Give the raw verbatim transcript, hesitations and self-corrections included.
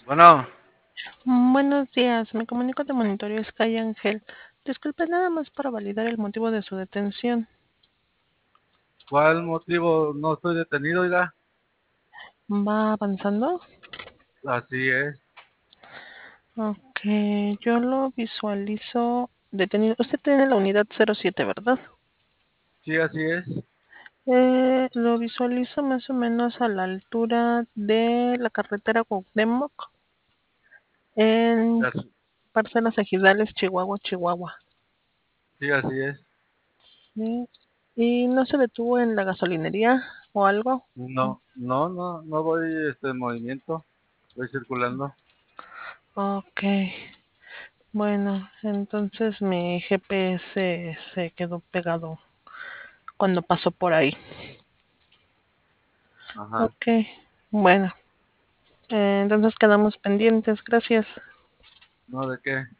Bueno, Mm, Buenos días, me comunico de Monitoreo Sky Ángel. Disculpe nada más para validar el motivo de su detención. ¿cuál motivo no estoy detenido, oiga? ¿Va avanzando? Así es, Ok, yo lo visualizo detenido. Usted tiene la unidad cero siete, ¿verdad? sí, así es. Eh, lo visualizo más o menos a la altura de la carretera Cuauhtémoc en Así- Parcelas Ejidales, Chihuahua, Chihuahua. Sí, así es. ¿Sí? ¿Y no se detuvo en la gasolinería o algo? No, no, no, no voy este, en movimiento, voy circulando. Ok. Bueno, entonces mi G P S se quedó pegado cuando pasó por ahí. Ajá, Ok, bueno, eh, entonces quedamos pendientes. Gracias. ¿no de qué?